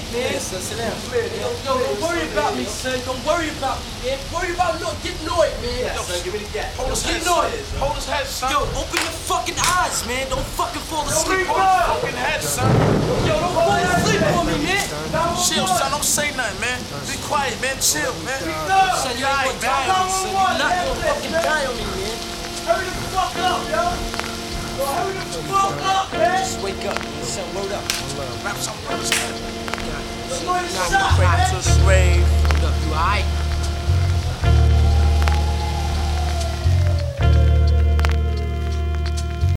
man. Sit down. Yo, don't worry about me, son. Don't worry about me, man. Worry about getting annoyed, man. Yo, son, give me the gat. Hold his head, son. Hold his head, son. Yo, open your fucking eyes, man. Don't fucking fall asleep on me. Fucking head, son. Yo, don't fall asleep on me, man. Chill, son. Don't say nothing, man. Be quiet, man. Chill, man. Son, you ain't gonna die on me, son. You're not gonna fucking die on me, man. Hurry the fuck up, yo! Yo, hurry the fuck up, man! Just wake up, son. Word up. Rap something, rap something. This boy is Nah, shot, nah, man! To slave. Hold up, you alright?